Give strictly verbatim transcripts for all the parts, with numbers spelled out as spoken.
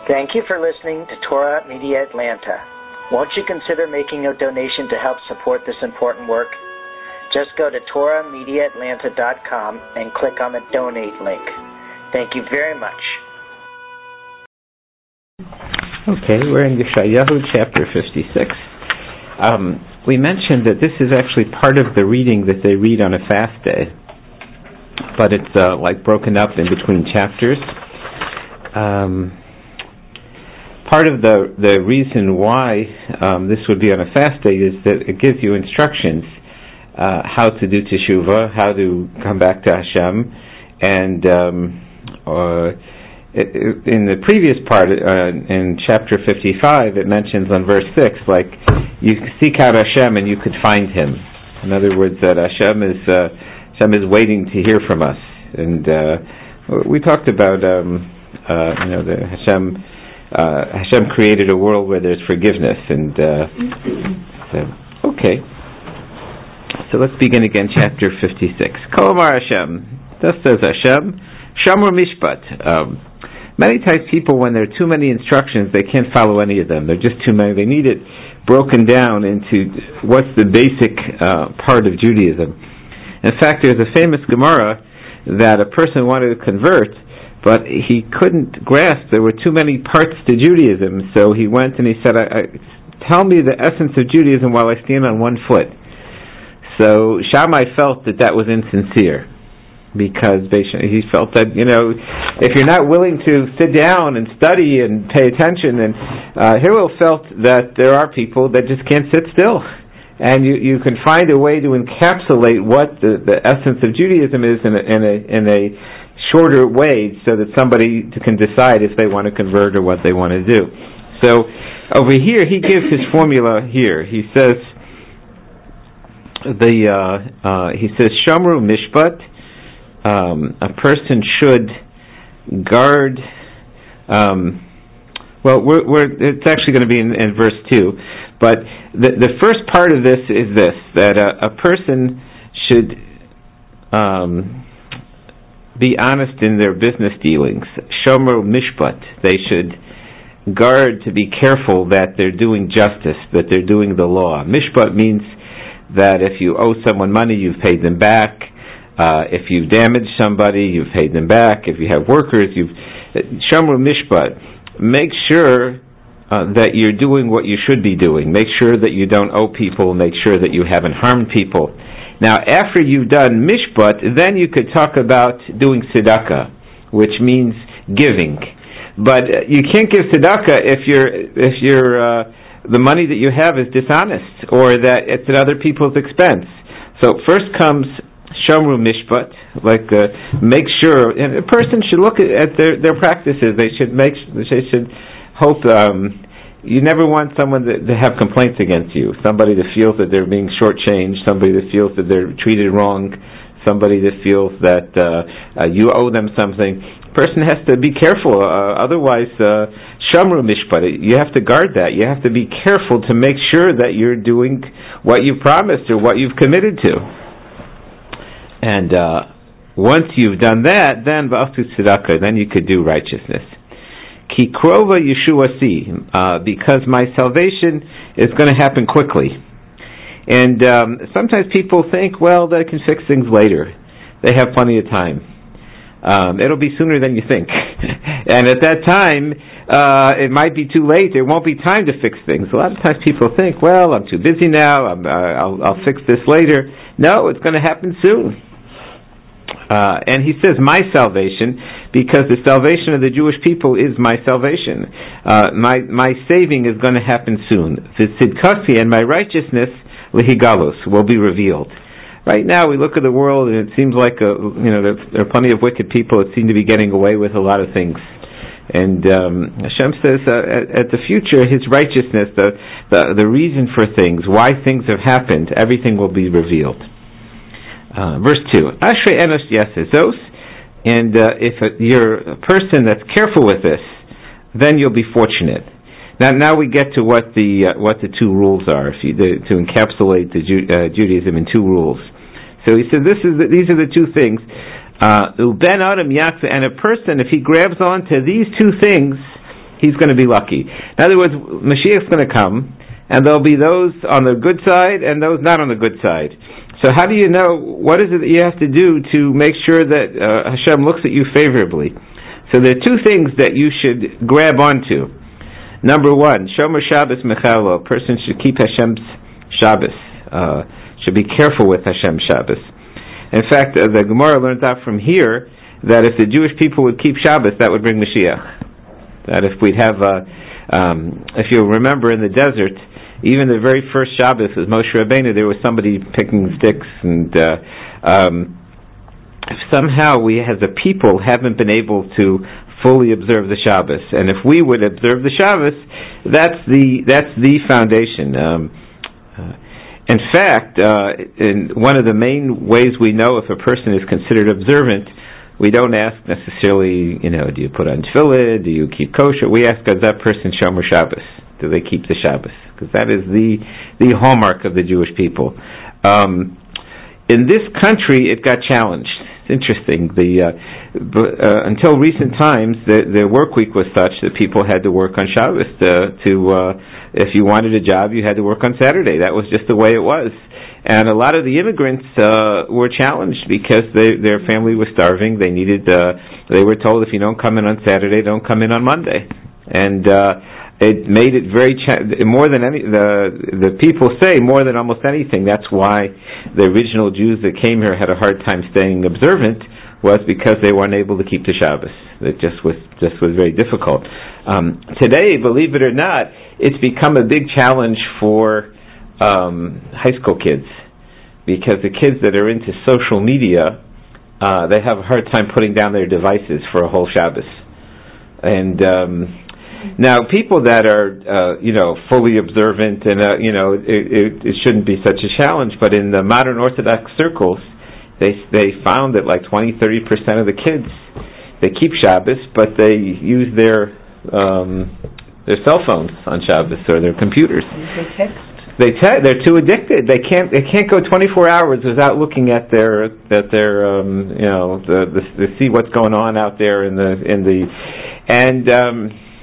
Thank you for listening to Torah Media Atlanta. Won't you consider making a donation to help support this important work? Just go to torah media atlanta dot com and click on the donate link. Thank you very much. Okay, we're in Yeshayahu chapter fifty-six. Um, we mentioned that this is actually part of the reading that they read on a fast day, but it's uh, like broken up in between chapters. Um, part of the, the reason why um, this would be on a fast day is that it gives you instructions uh, how to do teshuvah, how to come back to Hashem, and um, uh, it, it, in the previous part, uh, in chapter fifty-five, it mentions on verse six, like, you seek out Hashem and you could find Him. In other words, that Hashem is uh, Hashem is waiting to hear from us. And uh, we talked about, um, uh, you know, the Hashem. Uh, Hashem created a world where there's forgiveness, and uh, so okay. So let's begin again, chapter fifty-six. Kol Amar Hashem, thus says Hashem, Shamur Mishpat. Um, many times people, when there are too many instructions, they can't follow any of them. They're just too many. They need it broken down into what's the basic uh, part of Judaism. In fact, there's a famous Gemara that a person wanted to convert, but he couldn't grasp. There were too many parts to Judaism, so he went and he said, I, I, tell me the essence of Judaism while I stand on one foot. So Shammai felt that that was insincere, because he felt that, you know, if you're not willing to sit down and study and pay attention, and uh, Hillel felt that there are people that just can't sit still. And you, you can find a way to encapsulate what the, the essence of Judaism is in a, in a, in a shorter way, so that somebody can decide if they want to convert or what they want to do. So over here, he gives his formula here. He says the uh, uh, he says Shamru Mishpat. Um, a person should guard. Um, well, we're, we're, it's actually going to be in, in verse two, but the the first part of this is this: that a, a person should Um, be honest in their business dealings. Shomer Mishpat. They should guard to be careful that they're doing justice, that they're doing the law. Mishpat means that if you owe someone money, you've paid them back. Uh, if you've damaged somebody, you've paid them back. If you have workers, you've... Shomer Mishpat. Make sure uh, that you're doing what you should be doing. Make sure that you don't owe people. Make sure that you haven't harmed people. Now, after you've done mishpat, then you could talk about doing tzedakah, which means giving. But uh, you can't give tzedakah if you're if you're uh, the money that you have is dishonest, or that it's at other people's expense. So first comes shomru mishpat, like uh, make sure, and a person should look at, at their their practices. They should make they should hope. Um, You never want someone to, to have complaints against you, somebody that feels that they're being shortchanged, somebody that feels that they're treated wrong, somebody that feels that uh, uh, you owe them something. A person has to be careful, uh, otherwise, shamru mishpat, you have to guard that. You have to be careful to make sure that you're doing what you promised or what you've committed to. And uh, once you've done that, then v'aftu tzedakah, then you could do righteousness. Ki krova Yeshuasi, uh, because my salvation is going to happen quickly. And um, sometimes people think, well, they can fix things later. They have plenty of time. Um, it'll be sooner than you think. And at that time, uh, it might be too late. There won't be time to fix things. A lot of times people think, well, I'm too busy now. I'm, uh, I'll, I'll fix this later. No, it's going to happen soon. Uh, and he says, my salvation, because the salvation of the Jewish people is my salvation. Uh, my my saving is going to happen soon. The tzidkasi, and my righteousness, lihigalos, will be revealed. Right now, we look at the world, and it seems like a, you know there, there are plenty of wicked people that seem to be getting away with a lot of things. And um, Hashem says, uh, at, at the future, His righteousness, the, the the reason for things, why things have happened, everything will be revealed. Uh, verse two, Ashrei enos yasezos, and uh, if a, you're a person that's careful with this, then you'll be fortunate. Now, now we get to what the uh, what the two rules are, if you, the, to encapsulate the Ju- uh, Judaism in two rules. So he said, "This is the, these are the two things." Uben adam yaksa, and a person, if he grabs onto these two things, he's going to be lucky. In other words, Mashiach's going to come, and there'll be those on the good side and those not on the good side. So how do you know, what is it that you have to do to make sure that uh, Hashem looks at you favorably? So there are two things that you should grab onto. Number one, Shomer Shabbos Mechalo. A person should keep Hashem's Shabbos, uh, should be careful with Hashem's Shabbos. In fact, uh, the Gemara learns out from here that if the Jewish people would keep Shabbos, that would bring Mashiach. That if we'd have, uh, um, if you remember in the desert, even the very first Shabbos was Moshe Rabbeinu, there was somebody picking sticks, and uh, um, somehow we as a people haven't been able to fully observe the Shabbos. And if we would observe the Shabbos, that's the that's the foundation. Um, uh, in fact, uh, in one of the main ways we know if a person is considered observant, we don't ask necessarily, you know, do you put on tefillah, do you keep kosher? We ask, is that person Shomer Shabbos? Do they keep the Shabbos? Because that is the the hallmark of the Jewish people. Um, in this country, it got challenged. It's interesting. The uh, uh, until recent times, the, the work week was such that people had to work on Shabbos. To, to uh, if you wanted a job, you had to work on Saturday. That was just the way it was. And a lot of the immigrants uh, were challenged because they, their family was starving. They needed. Uh, they were told, if you don't come in on Saturday, don't come in on Monday. And uh, it made it very cha- more than any the the people say more than almost anything. That's why the original Jews that came here had a hard time staying observant, was because they weren't able to keep the Shabbos. It just was just was very difficult. Um, today, believe it or not, it's become a big challenge for um, high school kids, because the kids that are into social media, uh, they have a hard time putting down their devices for a whole Shabbos. And um, now, people that are, uh, you know, fully observant, and uh, you know, it, it, it shouldn't be such a challenge. But in the modern Orthodox circles, they they found that like twenty, thirty percent of the kids, they keep Shabbos, but they use their um, their cell phones on Shabbos, or their computers. They text. They te- they're too addicted. They can't they can't go twenty-four hours without looking at their that their um, you know the, the the see what's going on out there in the in the and. Um,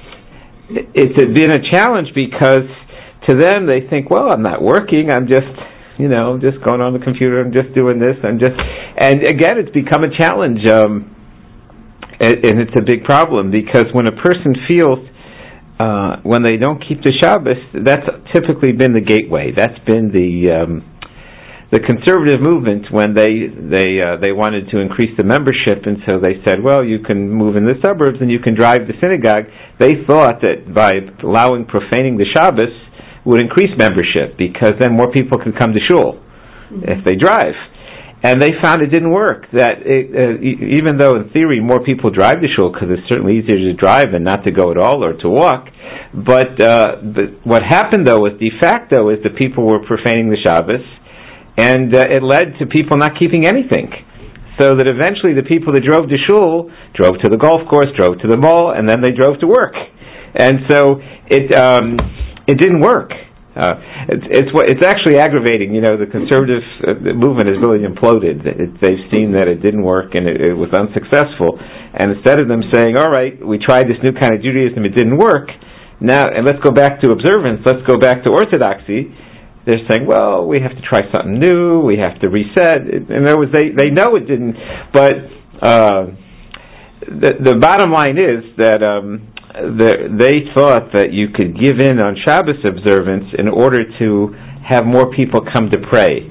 It's been a challenge because to them they think, well, I'm not working, I'm just, you know, just going on the computer, I'm just doing this, I'm just, and again, it's become a challenge, um, and, and it's a big problem, because when a person feels, uh, when they don't keep the Shabbos, that's typically been the gateway, that's been the, um, the conservative movement, when they they uh, they wanted to increase the membership, and so they said, well, you can move in the suburbs and you can drive to synagogue. They thought that by allowing profaning the Shabbos would increase membership, because then more people could come to shul mm-hmm. if they drive. And they found it didn't work. That it, uh, e- even though in theory more people drive to shul, because it's certainly easier to drive than not to go at all or to walk. But, uh, but what happened though was de facto is that people were profaning the Shabbos. And uh, it led to people not keeping anything. So that eventually the people that drove to shul drove to the golf course, drove to the mall, and then they drove to work. And so it um, it didn't work. Uh, it's it's it's actually aggravating. You know, the conservative uh, movement has really imploded. It, they've seen that it didn't work and it, it was unsuccessful. And instead of them saying, all right, we tried this new kind of Judaism, it didn't work, now, and let's go back to observance, let's go back to orthodoxy, they're saying, well, we have to try something new, we have to reset. In other words, they, they know it didn't, but uh, the, the bottom line is that um, the, they thought that you could give in on Shabbos observance in order to have more people come to pray.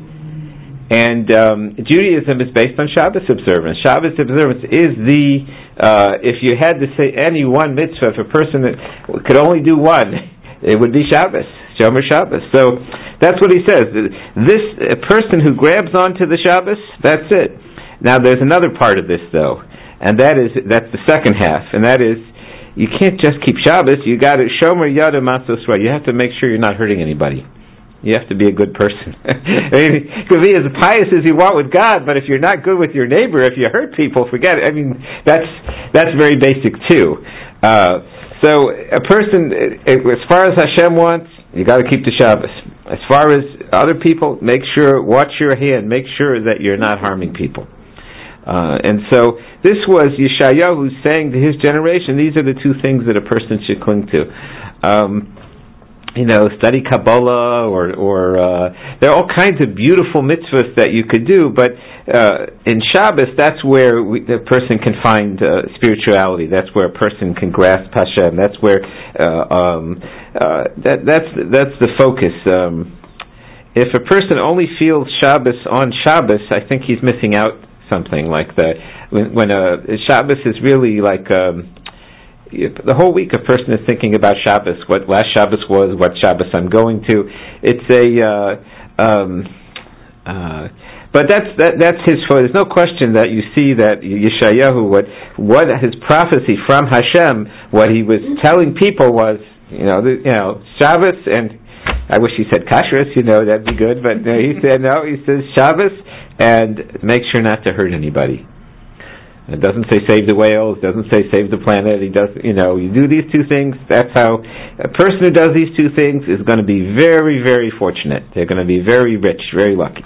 And um, Judaism is based on Shabbos observance. Shabbos observance is the, uh, if you had to say any one mitzvah, if a person could only do one, it would be Shabbos, Shomer Shabbos. So that's what he says. This a person who grabs onto the Shabbos, that's it. Now there's another part of this though, and that is that's the second half, and that is you can't just keep Shabbos. You got to Shomer Yada Matzosra. You have to make sure you're not hurting anybody. You have to be a good person. I mean, you can be as pious as you want with God, but if you're not good with your neighbor, if you hurt people, forget it. I mean, that's that's very basic too. Uh, so a person, as far as Hashem wants, you got to keep the Shabbos. As far as other people, make sure, watch your hand, make sure that you're not harming people. Uh, and so this was Yeshayahu saying to his generation, these are the two things that a person should cling to. Um, you know, study Kabbalah, or, or uh, there are all kinds of beautiful mitzvahs that you could do, but uh, in Shabbos, that's where we, the person can find uh, spirituality. That's where a person can grasp Hashem. That's where uh, um, uh, that, that's that's the focus. Um, if a person only feels Shabbos on Shabbos, I think he's missing out something. Like the when, when a Shabbos is really like. Um, The whole week a person is thinking about Shabbos, what last Shabbos was, what Shabbos I'm going to. It's a, uh, um, uh, but that's that, that's his fault. There's no question that you see that Yeshayahu, what what his prophecy from Hashem, what he was telling people was, you know, the, you know, Shabbos, and I wish he said kashrus, you know, that'd be good, but no, he said no. He says Shabbos, and make sure not to hurt anybody. It doesn't say save the whales, doesn't say save the planet. He does, you know, you do these two things. That's how a person who does these two things is going to be very, very fortunate. They're going to be very rich, very lucky.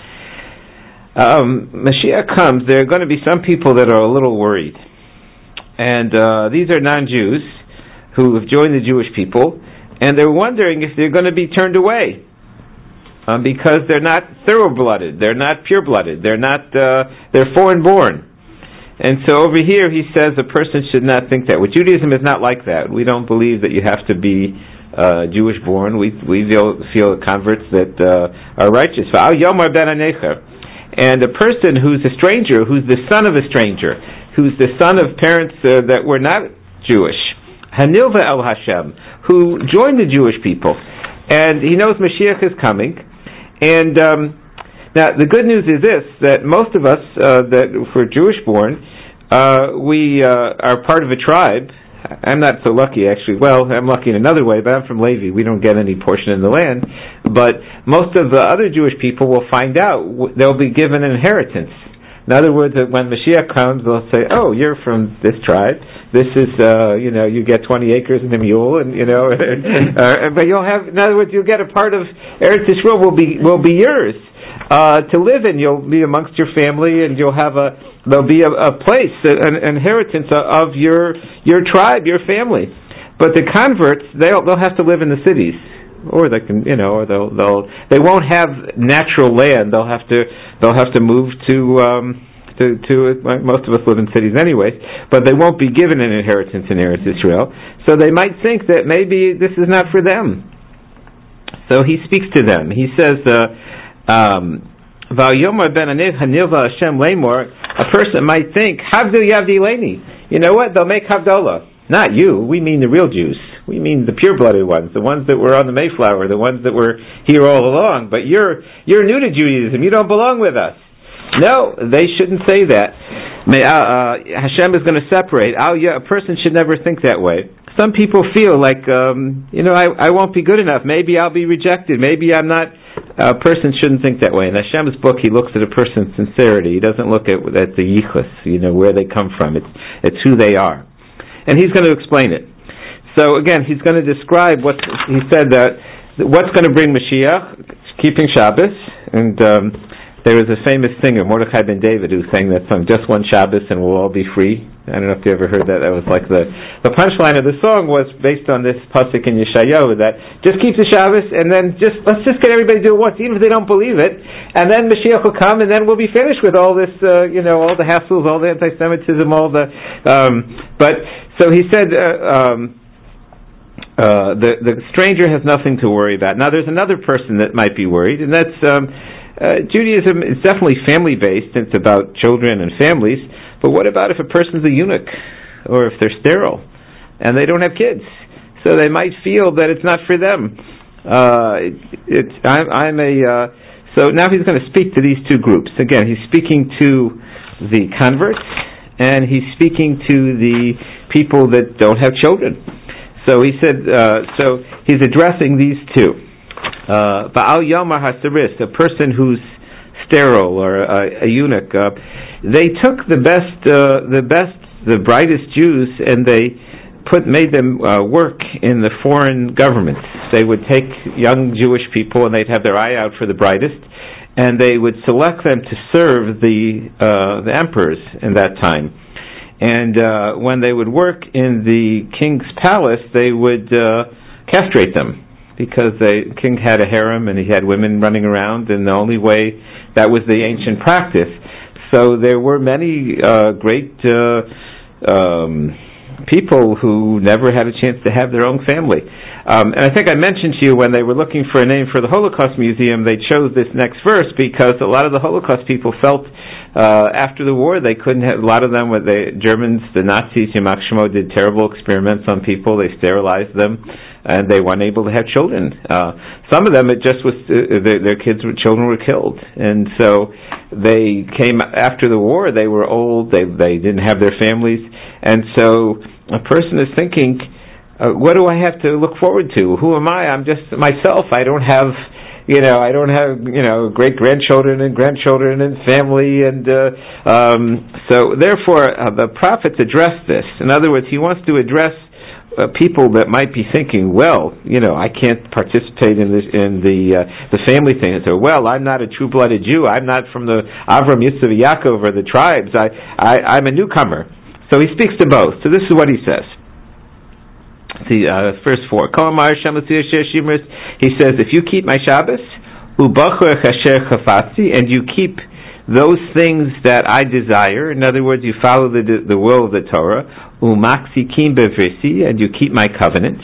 Um, Mashiach comes, there are going to be some people that are a little worried. And uh, these are non-Jews who have joined the Jewish people, and they're wondering if they're going to be turned away. Um, because they're not thorough-blooded, they're not pure-blooded, they're not, uh, they're foreign-born. And so over here he says a person should not think that. Well, Judaism is not like that. We don't believe that you have to be uh, Jewish born. We we feel, feel converts that uh, are righteous. And a person who's a stranger, who's the son of a stranger, who's the son of parents uh, that were not Jewish, Hanilva el Hashem, who joined the Jewish people, and he knows Mashiach is coming, and um, now, the good news is this, that most of us uh, that were Jewish-born, uh, we uh, are part of a tribe. I'm not so lucky, actually. Well, I'm lucky in another way, but I'm from Levi. We don't get any portion in the land. But most of the other Jewish people will find out. They'll be given an inheritance. In other words, when Mashiach comes, they'll say, oh, you're from this tribe. This is, uh, you know, you get twenty acres and a mule, and, you know, uh, but you'll have, in other words, you'll get a part of Eretz Yisrael will be, will be yours. Uh, to live in, you'll be amongst your family, and you'll have a there'll be a, a place, an inheritance of your your tribe, your family. But the converts, they'll they'll have to live in the cities, or they can, you know, or they'll they'll they won't have natural land. They'll have to they'll have to move to um, to to most of us live in cities anyway, but they won't be given an inheritance in Eretz Israel. So they might think that maybe this is not for them. So he speaks to them. He says. Uh, Um, a person might think, Havdil Yavdi Leni. You know what? They'll make Havdalah. Not you. We mean the real Jews. We mean the pure-blooded ones, the ones that were on the Mayflower, the ones that were here all along. But you're you're new to Judaism. You don't belong with us. No, they shouldn't say that. May, uh, uh, Hashem is going to separate. Oh, yeah, a person should never think that way. Some people feel like, um, you know, I, I won't be good enough. Maybe I'll be rejected. Maybe I'm not. A person shouldn't think that way. In Hashem's book, he looks at a person's sincerity. He doesn't look at, at the yichus, you know, where they come from. It's it's who they are. And he's going to explain it. So again, he's going to describe what he said that what's going to bring Mashiach, keeping Shabbos, and um, there was a famous singer, Mordechai ben David, who sang that song, "Just One Shabbos and We'll All Be Free." I don't know if you ever heard that. That was like the the punchline of the song was based on this pasuk in Yeshayahu that just keep the Shabbos and then just let's just get everybody to do it once, even if they don't believe it, and then Mashiach will come and then we'll be finished with all this, uh, you know, all the hassles, all the anti-Semitism, all the. Um, but so he said. Uh, um, Uh, the the stranger has nothing to worry about. Now, there's another person that might be worried, and that's um, uh, Judaism is definitely family-based. It's about children and families. But what about if a person's a eunuch, or if they're sterile, and they don't have kids? So they might feel that it's not for them. Uh, it, it's I'm, I'm a uh, so now he's going to speak to these two groups. Again, he's speaking to the converts, and he's speaking to the people that don't have children. So he said, uh, so he's addressing these two. Ba'al Yomar HaSaris, a person who's sterile or a, a eunuch, uh, they took the best, uh, the best, the brightest Jews, and they put made them uh, work in the foreign governments. They would take young Jewish people, and they'd have their eye out for the brightest, and they would select them to serve the uh, the emperors in that time. And uh, when they would work in the king's palace, they would uh, castrate them, because the king had a harem and he had women running around, and the only way, that was the ancient practice. So there were many uh, great uh, um, people who never had a chance to have their own family. Um, and I think I mentioned to you, when they were looking for a name for the Holocaust Museum, they chose this next verse because a lot of the Holocaust people felt uh, after the war they couldn't have, a lot of them, were the Germans, the Nazis, Yamach Shemo, did terrible experiments on people. They sterilized them, and they weren't able to have children. Uh, some of them, it just was, uh, their, their kids, were, children were killed. And so they came, after the war, they were old, they, they didn't have their families. And so a person is thinking, uh, what do I have to look forward to? Who am I? I'm just myself. I don't have, you know, I don't have, you know, great-grandchildren and grandchildren and family. And uh, um, so therefore, uh, the prophets address this. In other words, he wants to address Uh, people that might be thinking, well, you know, I can't participate in this, in the uh, the family thing. And so, well, I'm not a true-blooded Jew. I'm not from the Avram, Yitzchak, Yaakov, or the tribes. I, I, I'm a newcomer. So he speaks to both. So this is what he says. See, uh, verse four. He says, if you keep my Shabbos, and you keep those things that I desire, in other words, you follow the the will of the Torah, and you keep my covenant.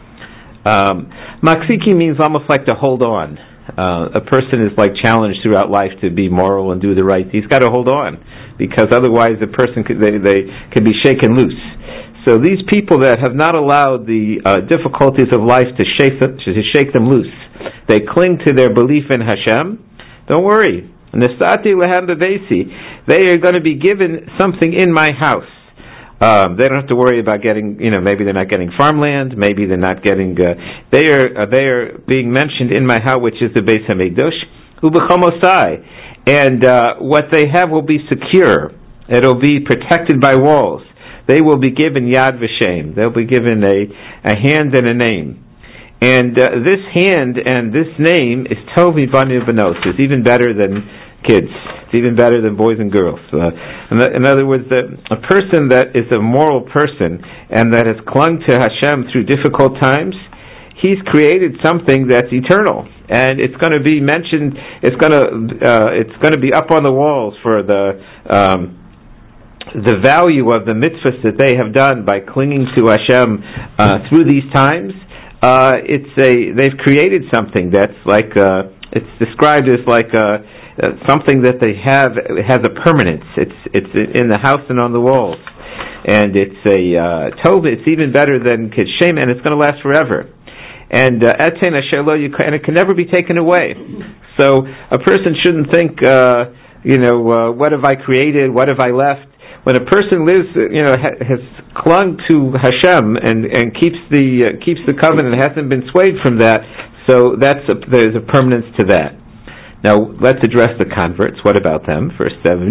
Um, Maksiki means almost like to hold on. Uh, a person is like challenged throughout life to be moral and do the right. He's got to hold on, because otherwise the person could, they, they could be shaken loose. So these people that have not allowed the uh, difficulties of life to shake them, to shake them loose, they cling to their belief in Hashem. Don't worry. Nesati lehem bevesi. They are going to be given something in my house. Um, they don't have to worry about getting, you know, maybe they're not getting farmland, maybe they're not getting, uh, they are uh, they are being mentioned in my house, which is the Beis HaMikdash, ubechomosai. And uh, what they have will be secure. It'll be protected by walls. They will be given yad v'shem. They'll be given a, a hand and a name. And uh, this hand and this name is Tov Mibanim Benos. It's even better than kids. It's even better than boys and girls. Uh, in other words, the, a person that is a moral person and that has clung to Hashem through difficult times, he's created something that's eternal, and it's going to be mentioned. It's going to uh, it's going to be up on the walls for the um, the value of the mitzvahs that they have done by clinging to Hashem uh, through these times. Uh, it's a they've created something that's like uh, it's described as like a. Uh, something that they have has a permanence. It's it's in the house and on the walls, and it's a uh, tov. It's even better than Shem, and it's going to last forever. And etain asher lo yikra, and it can never be taken away. So a person shouldn't think, uh, you know, uh, what have I created? What have I left? When a person lives, you know, ha- has clung to Hashem and and keeps the uh, keeps the covenant, hasn't been swayed from that. So that's a, there's a permanence to that. Now, let's address the converts. What about them? Verse seven.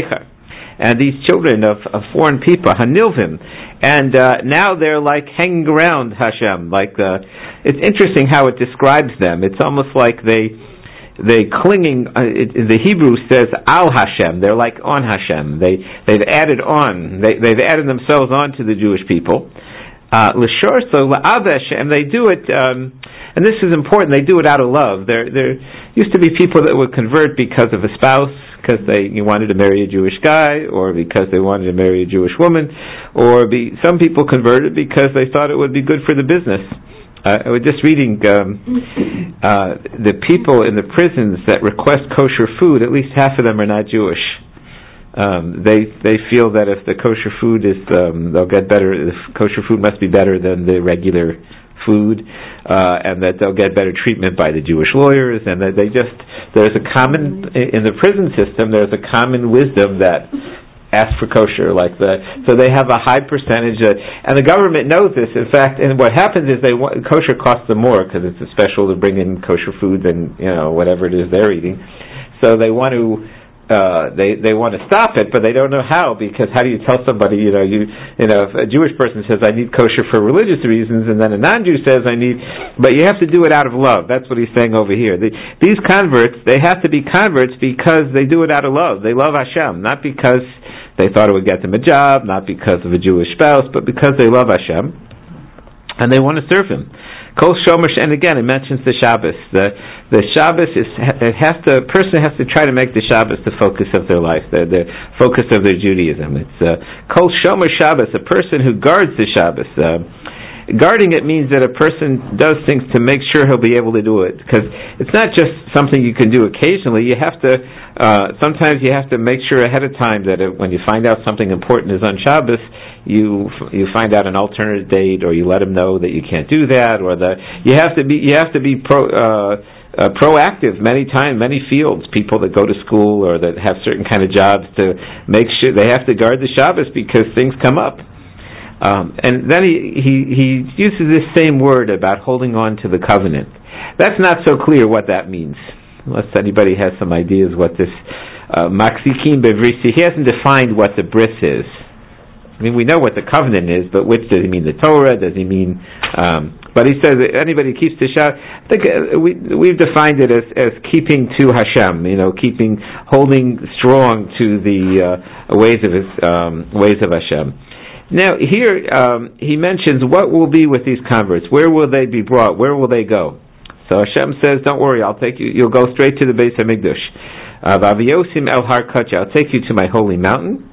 And these children of, of foreign people, Hanilvim, and uh, now they're like hanging around Hashem. Like uh, it's interesting how it describes them. It's almost like they they clinging. Uh, it, the Hebrew says al Hashem. They're like on Hashem. They they've added on. They they've added themselves on to the Jewish people. L'shor so la'avesh, and they do it. Um, And this is important. They do it out of love. There, there used to be people that would convert because of a spouse, because they you wanted to marry a Jewish guy, or because they wanted to marry a Jewish woman, or be, some people converted because they thought it would be good for the business. Uh, I was just reading um, uh, the people in the prisons that request kosher food. At least half of them are not Jewish. Um, they they feel that if the kosher food is, um, they'll get better. The kosher food must be better than the regular food, uh, and that they'll get better treatment by the Jewish lawyers, and that they just, there's a common, in the prison system, there's a common wisdom that asks for kosher, like the, so they have a high percentage, of, and the government knows this, in fact, and what happens is they want, kosher costs them more, because it's a special to bring in kosher food than, you know, whatever it is they're eating, so they want to uh, they they want to stop it, but they don't know how, because how do you tell somebody, you know, you you know, if a Jewish person says, I need kosher for religious reasons, and then a non-Jew says, I need, but you have to do it out of love. That's what he's saying over here. The, these converts, they have to be converts because they do it out of love. They love Hashem, not because they thought it would get them a job, not because of a Jewish spouse, but because they love Hashem, and they want to serve Him. Kol Shomer, and again, it mentions the Shabbos. The the Shabbos is it has to. A person has to try to make the Shabbos the focus of their life, the, the focus of their Judaism. It's uh, Kol Shomer Shabbos, a person who guards the Shabbos. Uh, guarding it means that a person does things to make sure he'll be able to do it, because it's not just something you can do occasionally. You have to. Uh, sometimes you have to make sure ahead of time that it, when you find out something important is on Shabbos, you you find out an alternate date, or you let them know that you can't do that, or the you have to be you have to be pro, uh, uh, proactive many times, many fields. People that go to school or that have certain kind of jobs to make sure they have to guard the Shabbos because things come up. Um, and then he, he he uses this same word about holding on to the covenant. That's not so clear what that means, unless anybody has some ideas what this Maksikim Bevrisi. He hasn't defined what the bris is. I mean, we know what the covenant is, but which does he mean? The Torah? Does he mean? Um, but he says that anybody keeps the Shabbos. I think uh, we we've defined it as, as keeping to Hashem. You know, keeping, holding strong to the uh, ways of his um, ways of Hashem. Now here um, he mentions what will be with these converts. Where will they be brought? Where will they go? So Hashem says, "Don't worry, I'll take you. You'll go straight to the Beis Hamikdash. V'aviyosim el har kacha. I'll take you to my holy mountain."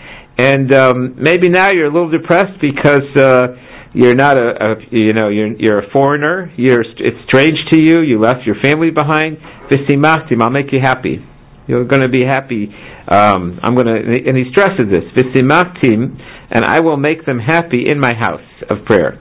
And um, maybe now you're a little depressed because uh, you're not a, a you know you're you're a foreigner. You're it's strange to you. You left your family behind. V'simachtim, I'll make you happy. You're going to be happy. Um, I'm going to, and he stresses this. V'simachtim, and I will make them happy in my house of prayer.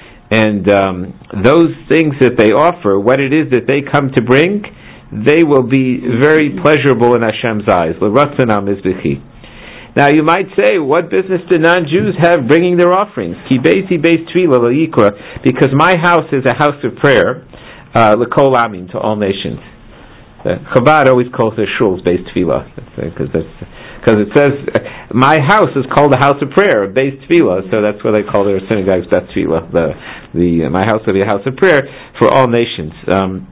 And um, those things that they offer, what it is that they come to bring, they will be very pleasurable in Hashem's eyes. L'ratzonam mizbechi. Now you might say, what business do non-Jews have bringing their offerings? Ki beiti beis tefillah l'yikra, because my house is a house of prayer, uh, l'kol amim, to all nations. Uh, Chabad always calls their shuls beis tefillah, because that's because it says my house is called a house of prayer, beis tefillah, so that's what they call their synagogues, beis tefillah. The the uh, my house will be a house of prayer for all nations. Um,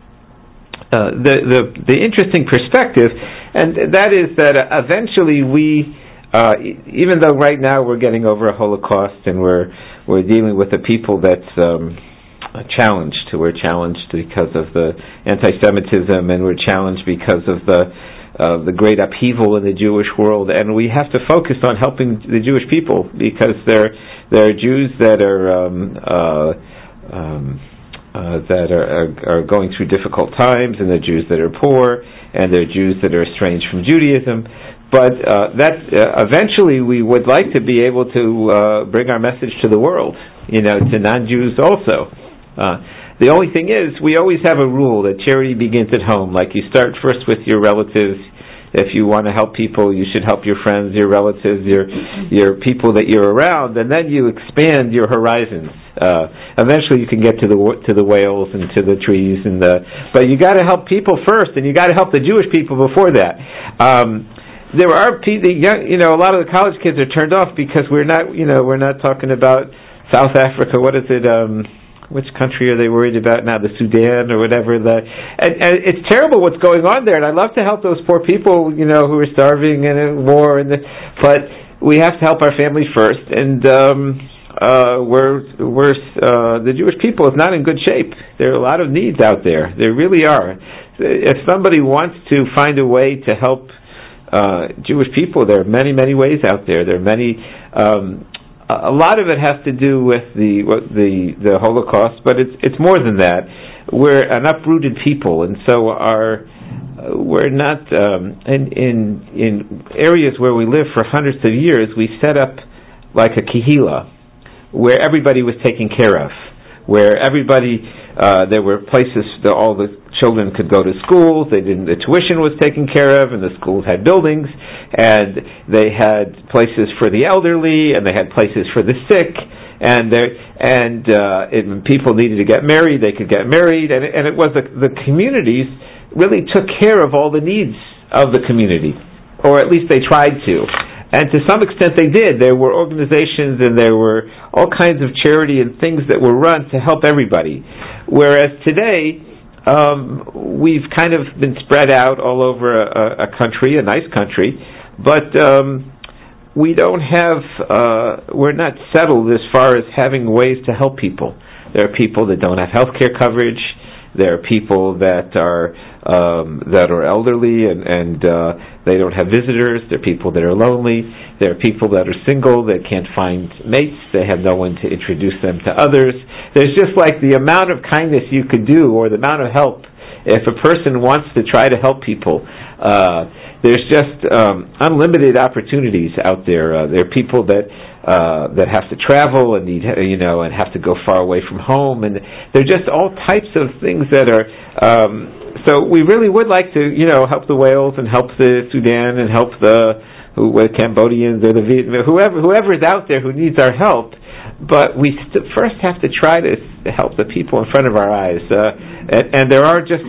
uh, the the the interesting perspective. And that is that eventually we, uh, even though right now we're getting over a Holocaust and we're we're dealing with a people that's um, challenged. We're challenged because of the anti-Semitism, and we're challenged because of the uh, the great upheaval in the Jewish world. And we have to focus on helping the Jewish people, because there there are Jews that are um, uh, um, uh, that are, are are going through difficult times, and there are Jews that are poor, and there are Jews that are estranged from Judaism. But uh, that uh, eventually we would like to be able to uh, bring our message to the world, you know, to non-Jews also. Uh, the only thing is, we always have a rule that charity begins at home. Like, you start first with your relatives. If you want to help people, you should help your friends, your relatives, your your people that you're around, and then you expand your horizons. Uh, eventually, you can get to the to the whales and to the trees, and the. But you got to help people first, and you got to help the Jewish people before that. Um, there are people, you know, a lot of the college kids are turned off because we're not, you know, we're not talking about South Africa. What is it? Um, Which country are they worried about now? The Sudan or whatever. The and, and it's terrible what's going on there. And I love to help those poor people, you know, who are starving and in war. And the, but we have to help our family first. And um, uh, we're we're uh, the Jewish people is not in good shape. There are a lot of needs out there. There really are. If somebody wants to find a way to help uh, Jewish people, there are many many ways out there. There are many. Um, A lot of it has to do with the the the Holocaust, but it's it's more than that. We're an uprooted people, and so our uh, we're not um, in in in areas where we live for hundreds of years. We set up like a kehila, where everybody was taken care of, where everybody uh, there were places that all the children could go to schools. They didn't. The tuition was taken care of, and the schools had buildings, and they had places for the elderly, and they had places for the sick, and there and uh, it, people needed to get married. They could get married, and and it was the, the communities really took care of all the needs of the community, or at least they tried to. And to some extent they did. There were organizations and there were all kinds of charity and things that were run to help everybody. Whereas today, um, we've kind of been spread out all over a, a country, a nice country, but um, we don't have, uh, we're not settled as far as having ways to help people. There are people that don't have health care coverage. There are people that are um, that are elderly and, and uh, they don't have visitors. There are people that are lonely. There are people that are single that can't find mates. They have no one to introduce them to others. There's just like the amount of kindness you could do, or the amount of help. If a person wants to try to help people, uh, there's just um, unlimited opportunities out there. Uh, there are people that uh, that have to travel and need, you know, and have to go far away from home, and there are just all types of things that are. Um, so we really would like to, you know, help the whales and help the Sudan and help the who, the Cambodians or the Vietnam, whoever whoever's out there who needs our help. But we st- first have to try to help the people in front of our eyes. Uh, and, and there are just,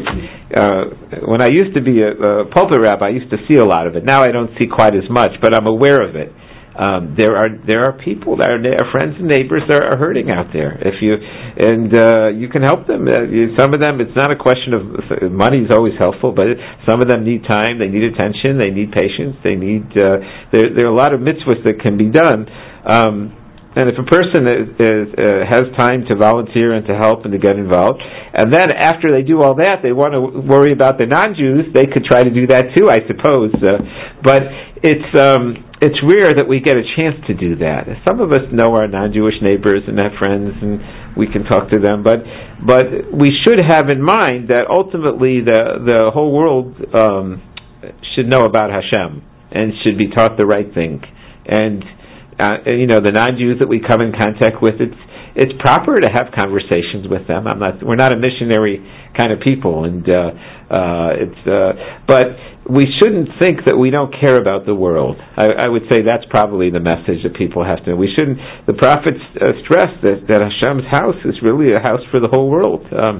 uh, when I used to be a, a pulpit rabbi, I used to see a lot of it. Now I don't see quite as much, but I'm aware of it. Um, there are there are people that are, are friends and neighbors that are hurting out there. If you and uh, you can help them. Uh, you, some of them, it's not a question of money is always helpful, but it, some of them need time, they need attention, they need patience, they need. Uh, there there are a lot of mitzvahs that can be done. Um, And if a person is, is, uh, has time to volunteer and to help and to get involved, and then after they do all that, they want to worry about the non-Jews, they could try to do that too, I suppose. Uh, but it's um, it's rare that we get a chance to do that. Some of us know our non-Jewish neighbors and have friends, and we can talk to them. But but we should have in mind that ultimately the the whole world um, should know about Hashem and should be taught the right thing. And Uh, you know, the non-Jews that we come in contact with, it's it's proper to have conversations with them. I'm not, we're not a missionary kind of people, and uh, uh, it's. Uh, but we shouldn't think that we don't care about the world. I, I would say that's probably the message that people have to. We shouldn't. The prophets uh, stressed that that Hashem's house is really a house for the whole world. Um,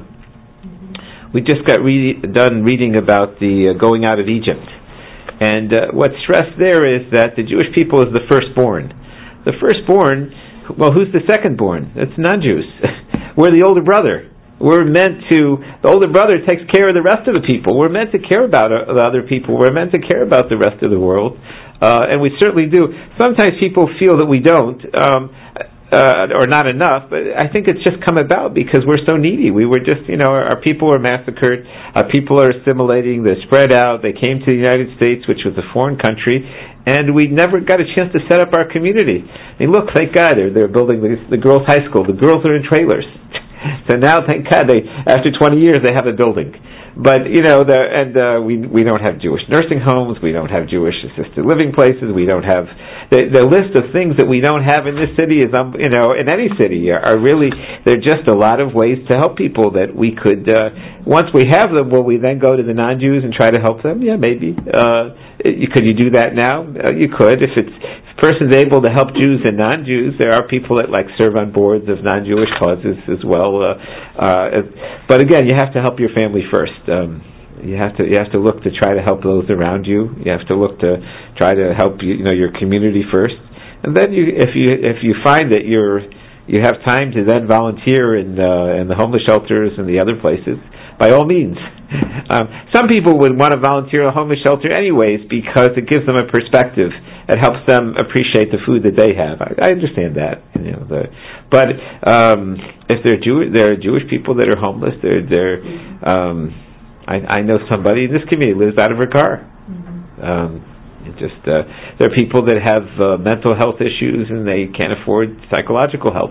we just got re- done reading about the uh, going out of Egypt, and uh, what's stressed there is that the Jewish people is the firstborn. The firstborn, well, who's the secondborn? That's non-Jews. We're the older brother. We're meant to, the older brother takes care of the rest of the people. We're meant to care about uh, the other people. We're meant to care about the rest of the world. Uh, and we certainly do. Sometimes people feel that we don't, um, uh, or not enough, but I think it's just come about because we're so needy. We were just, you know, our, our people were massacred. Our people are assimilating. They're spread out. They came to the United States, which was a foreign country. And we never got a chance to set up our community. I mean, look, thank God, they're, they're building the, the girls' high school. The girls are in trailers. So now, thank God, they after twenty years, they have a building. But, you know, the, and uh, we we don't have Jewish nursing homes. We don't have Jewish assisted living places. We don't have... The, the list of things that we don't have in this city is, um, you know, in any city are, are really... There are just a lot of ways to help people that we could... Uh, once we have them, will we then go to the non-Jews and try to help them? Yeah, maybe. Uh, could you do that now? Uh, you could. If it's if a person's able to help Jews and non-Jews, there are people that like serve on boards of non-Jewish causes as well. Uh, uh, but again, you have to help your family first. Um, you have to you have to look to try to help those around you. You have to look to try to help you, you know, your community first, and then you if you if you find that you're you have time to then volunteer in uh, in the homeless shelters and the other places, by all means. Um, some people would want to volunteer at a homeless shelter anyways because it gives them a perspective. It helps them appreciate the food that they have. I, I understand that, you know. The, but um, if they're Jew, there are Jewish people that are homeless. They're, they're. Um, I, I know somebody in this community lives out of her car. Um, it just uh, there are people that have uh, mental health issues and they can't afford psychological help,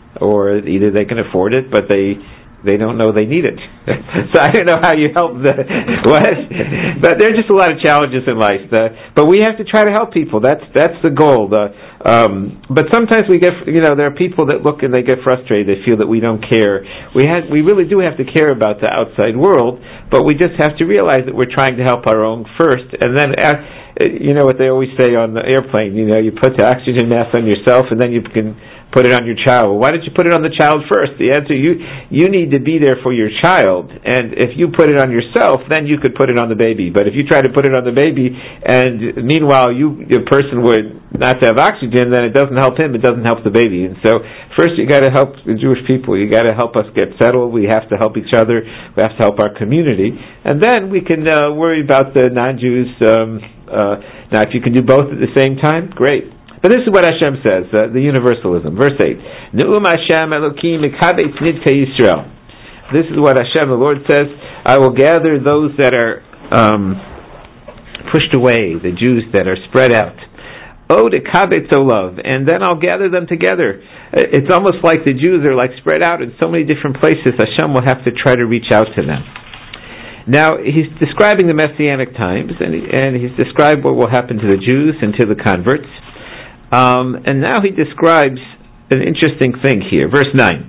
or either they can afford it, but they. They don't know they need it. So I don't know how you help the what. But there are just a lot of challenges in life. The, but we have to try to help people. That's that's the goal. The, um, but sometimes we get, you know, there are people that look and they get frustrated. They feel that we don't care. We have, we really do have to care about the outside world, but we just have to realize that we're trying to help our own first. And then, uh, you know what they always say on the airplane, you know, you put the oxygen mask on yourself and then you can put it on your child. Well, why did you put it on the child first? The answer, you you need to be there for your child, and if you put it on yourself, then you could put it on the baby. But if you try to put it on the baby, and meanwhile you the person would not to have oxygen, then it doesn't help him, it doesn't help the baby. And so first you got to help the Jewish people, you got to help us get settled, we have to help each other, we have to help our community, and then we can uh, worry about the non-Jews. Um, uh, now if you can do both at the same time, great. But this is what Hashem says, uh, the universalism. Verse eight. Ne'um Hashem Elokim Mikabetz Nidkei Yisrael. This is what Hashem, the Lord, says, I will gather those that are um, pushed away, the Jews that are spread out. Oh, the Kabetz Olav, and then I'll gather them together. It's almost like the Jews are like spread out in so many different places, Hashem will have to try to reach out to them. Now, he's describing the Messianic times, and, he, and he's described what will happen to the Jews and to the converts. Um, and now he describes an interesting thing here. Verse nine.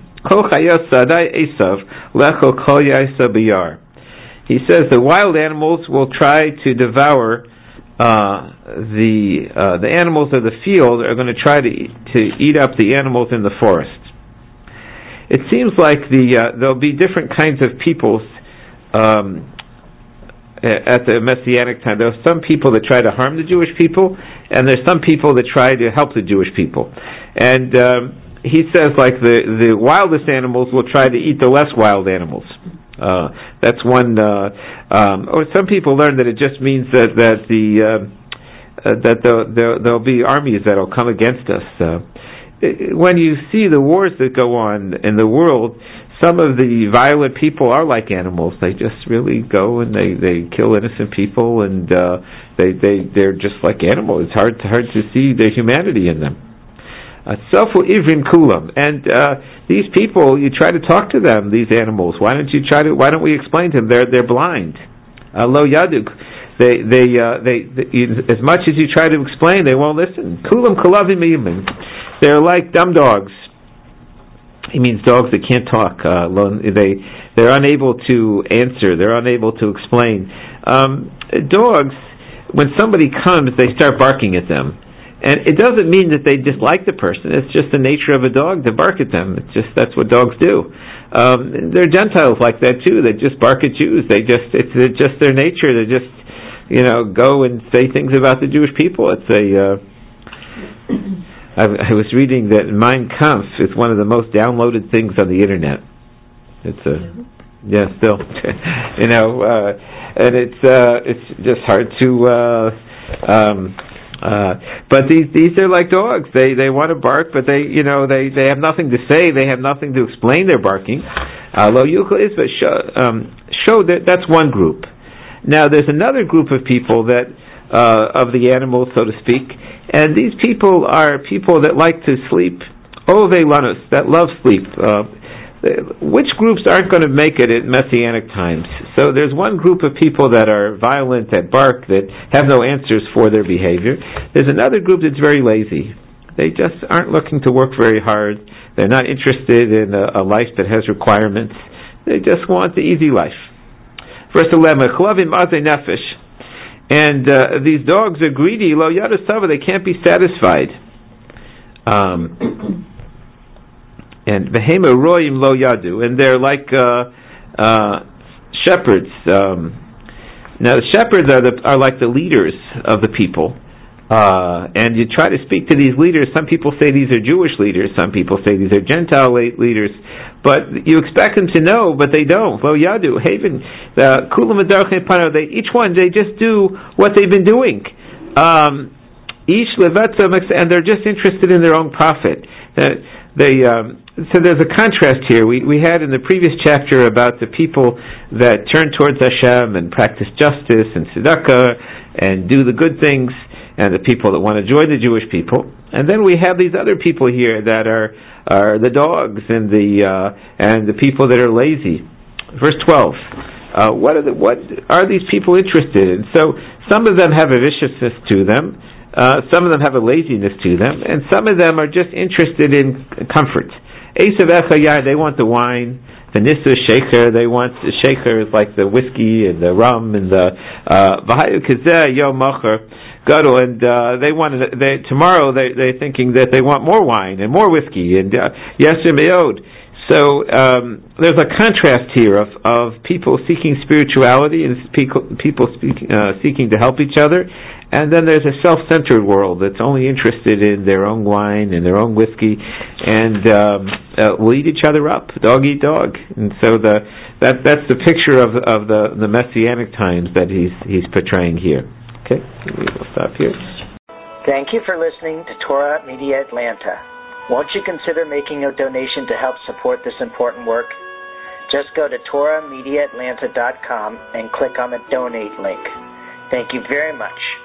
He says the wild animals will try to devour uh, the uh, the animals of the field are going to try to eat, to eat up the animals in the forest. It seems like the uh, there'll be different kinds of peoples um, at the Messianic time. There are some people that try to harm the Jewish people, and there's some people that try to help the Jewish people. And um, he says, like, the, the wildest animals will try to eat the less wild animals. Uh, that's one. Uh, um, or some people learn that it just means that that the uh, uh, that there, there, there'll be armies that'll come against us. Uh, when you see the wars that go on in the world, some of the violent people are like animals. They just really go and they, they kill innocent people, and uh, they they they're just like animals. It's hard to, hard to see the humanity in them. Selfu ivrim kulam, and uh, these people, you try to talk to them. These animals, why don't you try to? Why don't we explain to them? They're they're blind. Lo yaduk. They they uh, they, they as much as you try to explain, they won't listen. Kulam kalavim iman. They're like dumb dogs. He means dogs that can't talk. Uh, they they're unable to answer. They're unable to explain. Um, dogs, when somebody comes, they start barking at them, and it doesn't mean that they dislike the person. It's just the nature of a dog to bark at them. It's just that's what dogs do. Um, they're Gentiles like that too. They just bark at Jews. They just it's, it's just their nature to just you know go and say things about the Jewish people. It's a uh, I, I was reading that Mein Kampf is one of the most downloaded things on the internet. It's a yeah, still, you know, uh, and it's uh, it's just hard to. Uh, um, uh, but these these are like dogs. They they want to bark, but they you know they, they have nothing to say. They have nothing to explain their barking. Lo yuchel is but show that that's one group. Now there's another group of people that uh, of the animals, so to speak. And these people are people that like to sleep, ove lanus, that love sleep. Uh, which groups aren't going to make it at Messianic times? So there's one group of people that are violent, that bark, that have no answers for their behavior. There's another group that's very lazy. They just aren't looking to work very hard. They're not interested in a, a life that has requirements. They just want the easy life. Verse eleven, chlavim azei nefesh. And uh, these dogs are greedy. Lo yada sava, they can't be satisfied. Um, and vehema royim lo yadu, and they're like uh, uh, shepherds. Um, now, the shepherds are the, are like the leaders of the people. Uh, and you try to speak to these leaders. Some people say these are Jewish leaders. Some people say these are Gentile leaders. But you expect them to know, but they don't. Lo yadu, haven, kulam adarchei panav. They each one they just do what they've been doing. Um, each levatzah, and they're just interested in their own profit. Uh, they um, so there's a contrast here. We we had in the previous chapter about the people that turn towards Hashem and practice justice and tzedakah and do the good things, and the people that want to join the Jewish people. And then we have these other people here that are are the dogs and the uh, and the people that are lazy. Verse twelve. Uh, what are the, what are these people interested in? So some of them have a viciousness to them, uh, some of them have a laziness to them, and some of them are just interested in comfort. Esav echayar, they want the wine. The Nisa Shaker, they want the Shaker is like the whiskey and the rum and the Vahayu Kazeh Yom Macher Gadol, and uh, they wanted they tomorrow they they're thinking that they want more wine and more whiskey and uh, Yasser Meod. So um, there's a contrast here of, of people seeking spirituality and people people speak, uh, seeking to help each other, and then there's a self-centered world that's only interested in their own wine and their own whiskey, and um, uh, will eat each other up, dog eat dog. And so the that that's the picture of of the the messianic times that he's he's portraying here. Okay, we'll stop here. Thank you for listening to Torah Media Atlanta. Won't you consider making a donation to help support this important work? Just go to Torah Media Atlanta dot com and click on the donate link. Thank you very much.